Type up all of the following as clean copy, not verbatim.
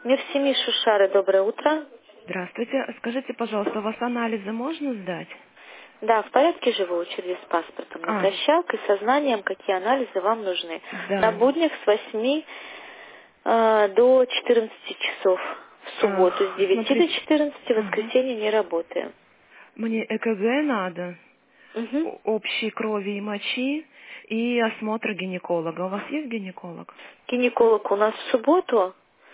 Мирсеми Шушары, доброе утро. Здравствуйте. Скажите, пожалуйста, у вас анализы можно сдать? Да, в порядке же вы учились с паспортом на прощалке, со знанием, какие анализы вам нужны. На Да. буднях с 8 до 14 часов. В субботу с 9 до 14, в воскресенье не работаем. Мне ЭКГ надо, Угу. общей крови и мочи и осмотр гинеколога. У вас есть гинеколог? Гинеколог у нас в субботу.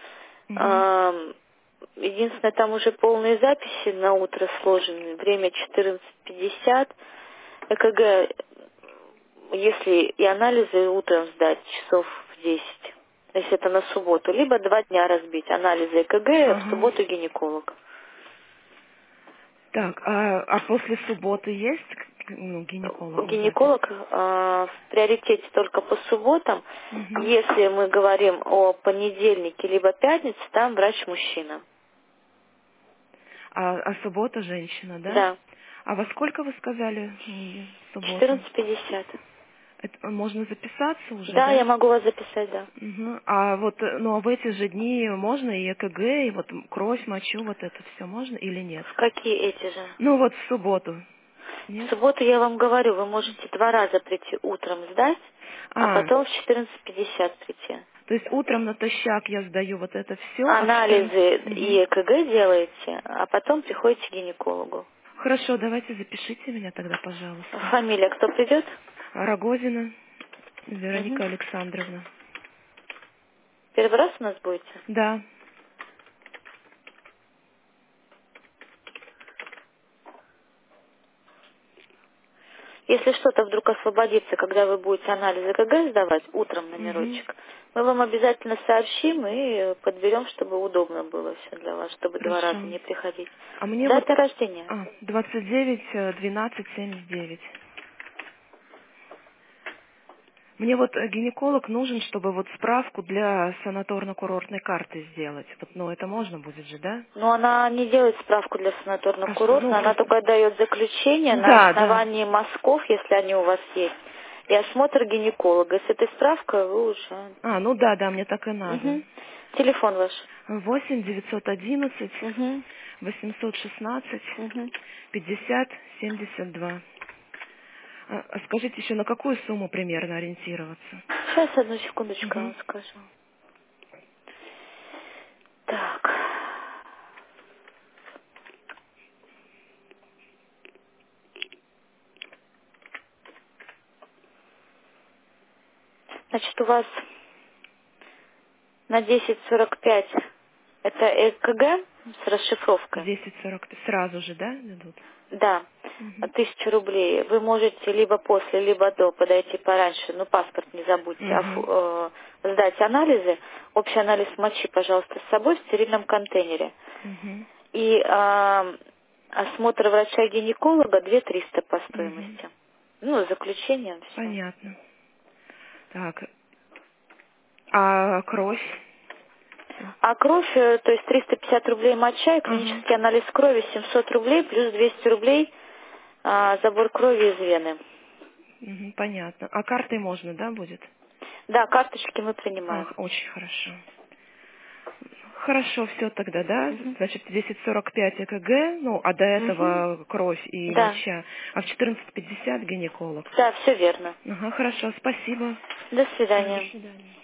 Единственное, там уже полные записи на утро сложены. Время 14:50. ЭКГ, если и анализы утром сдать часов в 10, если это на субботу, либо 2 дня разбить. Анализы ЭКГ, а в субботу гинеколог. Так, а после субботы есть гинеколог? Гинеколог в приоритете только по субботам. Если мы говорим о понедельнике либо пятнице, там врач-мужчина. А суббота женщина, да? Да. А во сколько вы сказали субботу? 14:50. Это можно записаться уже, Да, да? я могу вас записать, да. А вот, ну, а в эти же дни можно и ЭКГ, и вот кровь, мочу, вот это все можно или нет? В какие эти же? Ну, вот в субботу. В Нет? субботу я вам говорю, вы можете 2 раза прийти утром сдать, а потом в 14:50 прийти. То есть утром натощак я сдаю вот это все, Анализы и ЭКГ делаете, а потом приходите к гинекологу. Хорошо, давайте запишите меня тогда, пожалуйста. Фамилия кто придет? Рогозина Вероника Александровна. Первый раз у нас будете? Да. Если что-то вдруг освободится, когда вы будете анализ ЭКГ сдавать, утром номерочек, мы вам обязательно сообщим и подберем, чтобы удобно было все для вас, чтобы 2 раза не приходить. А мне Дата рождения? 29-12-79. Мне вот гинеколог нужен, чтобы вот справку для санаторно-курортной карты сделать. Вот, ну, это можно будет же, да? Но она не делает справку для санаторно-курортной, она просто... только дает заключение на основании мазков, если они у вас есть, и осмотр гинеколога. С этой справкой вы уже... ну да, мне так и надо. Телефон ваш? 8-911 816 50-72. А скажите еще, на какую сумму примерно ориентироваться? Сейчас, одну секундочку, я вам скажу. Так. Значит, у вас на 10:45 это ЭКГ с расшифровкой? 10:40 сразу же, да, дадут? Да, 1000 рублей. Вы можете либо после, либо до подойти пораньше, но паспорт не забудьте, сдать анализы. Общий анализ мочи, пожалуйста, с собой в стерильном контейнере. И осмотр врача-гинеколога 2300 по стоимости. Ну, заключение. Все. Понятно. Так. А кровь? А кровь, то есть 350 рублей моча и клинический анализ крови 700 рублей плюс 200 рублей забор крови из вены. Понятно. А картой можно, да, будет? Да, карточки мы принимаем. Очень хорошо. Хорошо, все тогда, да? Значит, 10:45 ЭКГ, ну, а до этого кровь и моча. А в 14:50 гинеколог. Да, все верно. Хорошо, спасибо. До свидания. До свидания.